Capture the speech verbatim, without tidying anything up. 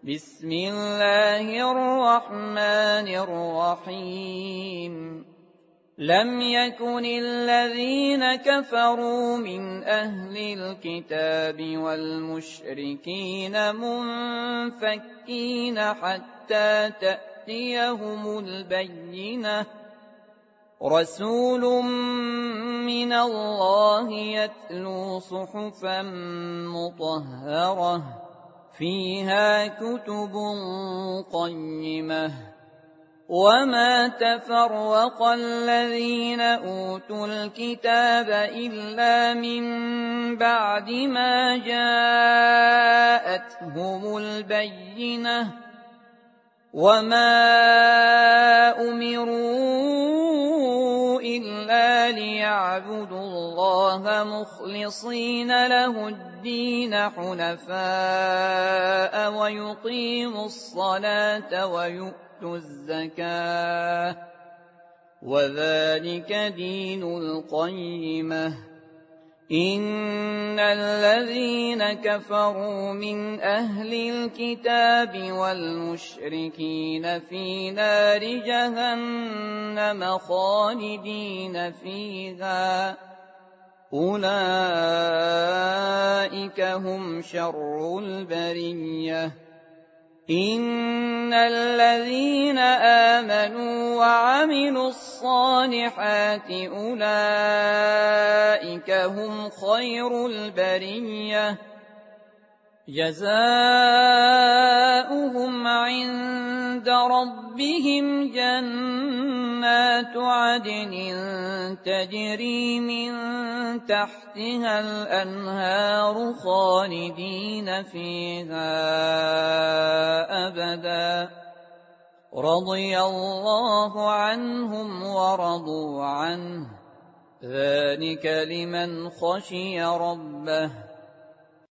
بسم الله الرحمن الرحيم لم يكن الذين كفروا من أهل الكتاب والمشركين منفكين حتى تأتيهم البينة رسول من الله يتلو صحفا مطهرة فيها كتب قيمة وما تفرق الذين أوتوا الكتاب إلا من بعد ما جاءتهم البينة وما أمروا إلا ليعبدوا الله مخلصين له الدين حنفاء ويقيموا الصلاة ويؤتوا الزكاة وذلك دين القيمة إن الذين كفروا من أهل الكتاب والمشركين في نار جهنم خالدين فيها أولئك هم شر البرية إن الذين آمنوا وعملوا الصالحات أولئك هم خير البرية جزاؤهم عند ربهم جنات عدن تجري من تحتها الأنهار خالدين فيها أبدا رضي الله عنهم ورضوا عنه ذلك لمن خشي ربه